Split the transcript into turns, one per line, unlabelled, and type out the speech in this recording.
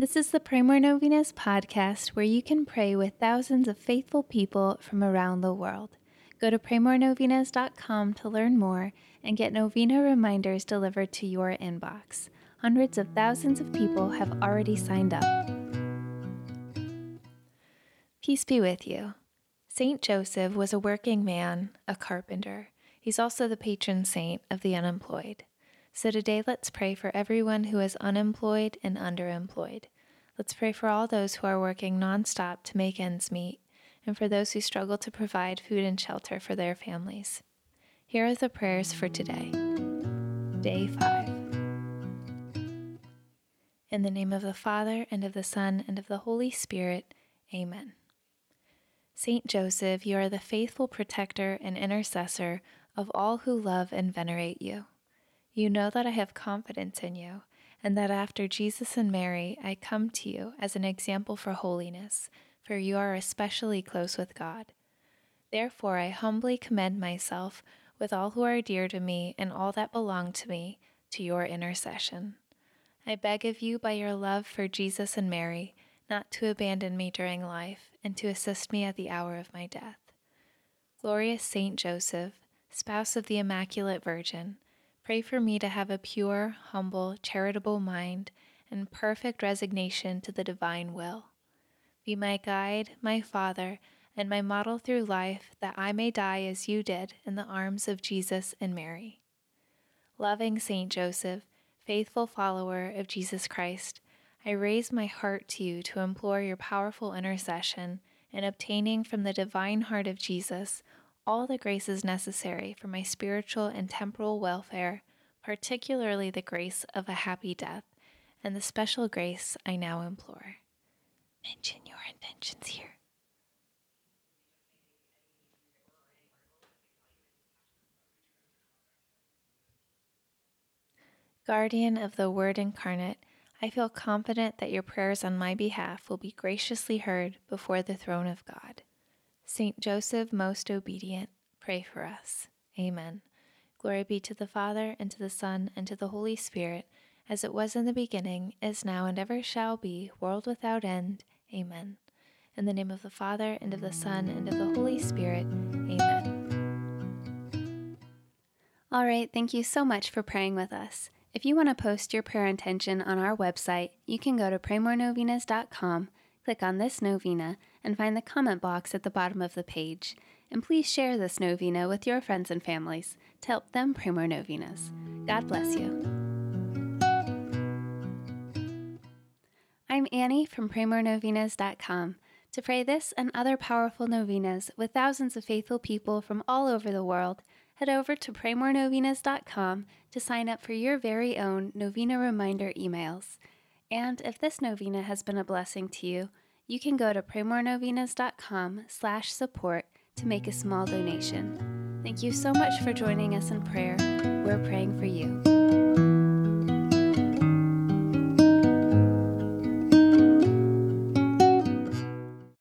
This is the Pray More Novenas podcast where you can pray with thousands of faithful people from around the world. Go to praymorenovenas.com to learn more and get novena reminders delivered to your inbox. Hundreds of thousands of people have already signed up. Peace be with you. Saint Joseph was a working man, a carpenter. He's also the patron saint of the unemployed. So today let's pray for everyone who is unemployed and underemployed. Let's pray for all those who are working nonstop to make ends meet, and for those who struggle to provide food and shelter for their families. Here are the prayers for today. Day 5. In the name of the Father, and of the Son, and of the Holy Spirit. Amen. Saint Joseph, you are the faithful protector and intercessor of all who love and venerate you. You know that I have confidence in you, and that after Jesus and Mary, I come to you as an example for holiness, for you are especially close with God. Therefore, I humbly commend myself with all who are dear to me and all that belong to me to your intercession. I beg of you by your love for Jesus and Mary not to abandon me during life and to assist me at the hour of my death. Glorious Saint Joseph, spouse of the Immaculate Virgin, pray for me to have a pure, humble, charitable mind and perfect resignation to the divine will. Be my guide, my Father, and my model through life, that I may die as you did in the arms of Jesus and Mary. Loving Saint Joseph, faithful follower of Jesus Christ, I raise my heart to you to implore your powerful intercession in obtaining from the divine heart of Jesus all the graces necessary for my spiritual and temporal welfare, particularly the grace of a happy death, and the special grace I now implore. Mention your intentions here. Guardian of the Word incarnate, I feel confident that your prayers on my behalf will be graciously heard before the throne of God. Saint Joseph, most obedient, pray for us. Amen. Glory be to the Father, and to the Son, and to the Holy Spirit, as it was in the beginning, is now, and ever shall be, world without end. Amen. In the name of the Father, and of the Son, and of the Holy Spirit. Amen. All right, thank you so much for praying with us. If you want to post your prayer intention on our website, you can go to praymorenovenas.com, click on this novena, and find the comment box at the bottom of the page. And please share this novena with your friends and families to help them pray more novenas. God bless you. I'm Annie from praymorenovenas.com. To pray this and other powerful novenas with thousands of faithful people from all over the world, head over to praymorenovenas.com to sign up for your very own novena reminder emails. And if this novena has been a blessing to you, you can go to praymorenovenas.com/support to make a small donation. Thank you so much for joining us in prayer. We're praying for you.